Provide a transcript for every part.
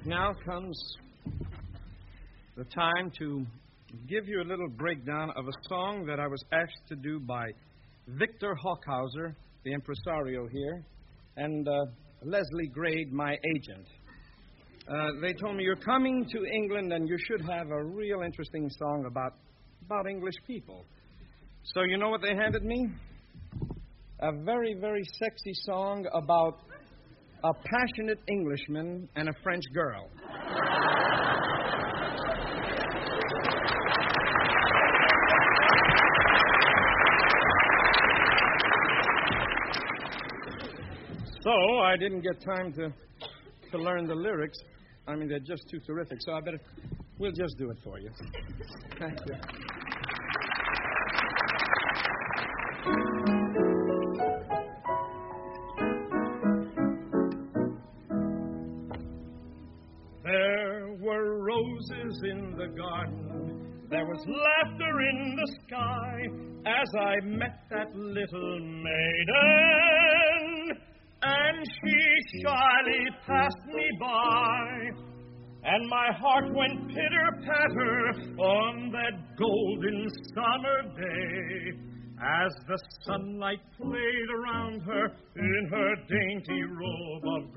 Now comes the time to give you a little breakdown of a song that I was asked to do by Victor Hockhauser, the impresario here, and Leslie Grade, my agent. They told me, you're coming to England and you should have a real interesting song about English people. So you know what they handed me? A very, very sexy song about a passionate Englishman and a French girl. So I didn't get time to learn the lyrics. I mean, they're just too terrific. So we'll just do it for you. Thank you. There were roses in the garden. There was laughter in the sky as I met that little maiden. And she shyly passed me by, and my heart went pitter-patter on that golden summer day as the sunlight played around her in her dainty robe of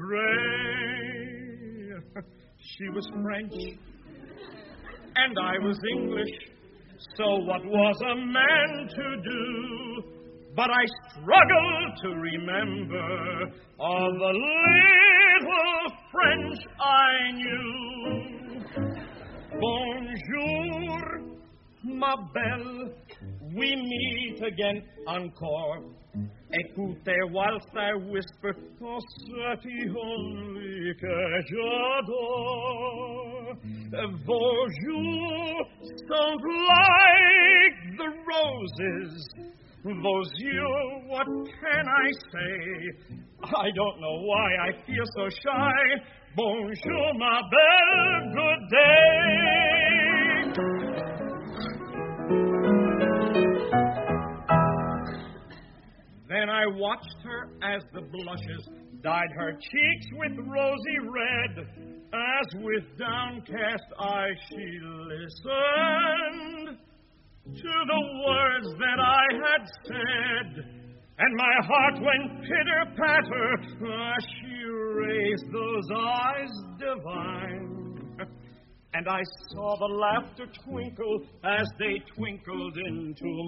gray. She was French, and I was English, so what was a man to do? But I struggle to remember all the little French I knew. Bonjour, ma belle, we meet again encore. Écoutez whilst I whisper, oh, c'est only que j'adore. Vos jours sont like the roses. Vos yeux, what can I say? I don't know why I feel so shy. Bonjour, ma belle, good day. Then I watched her as the blushes dyed her cheeks with rosy red, as with downcast eyes she listened to the words that I had said, and my heart went pitter-patter as she raised those eyes divine. And I saw the laughter twinkle as they twinkled into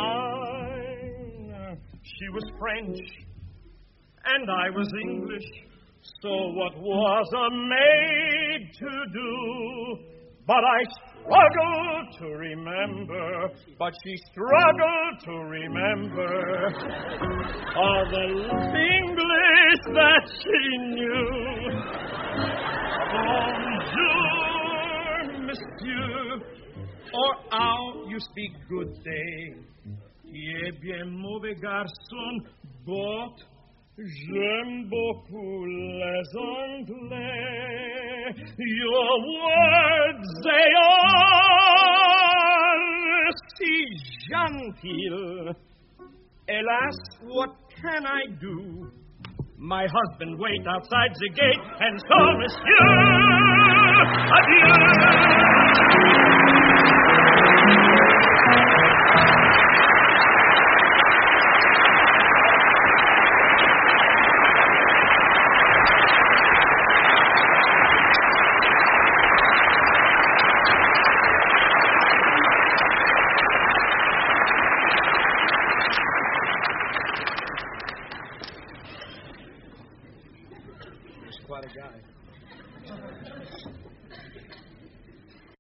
mine. She was French, and I was English, so what was a maid to do? But I struggled to remember, but she struggled to remember all the English that she knew. Bonjour, monsieur, or how you speak good day. Qui est bien mauvais garçon, but j'aime beaucoup les Anglais. Your words, they are si gentil. Hélas, what can I do? My husband waits outside the gate, and so, monsieur, adieu. Quite a guy.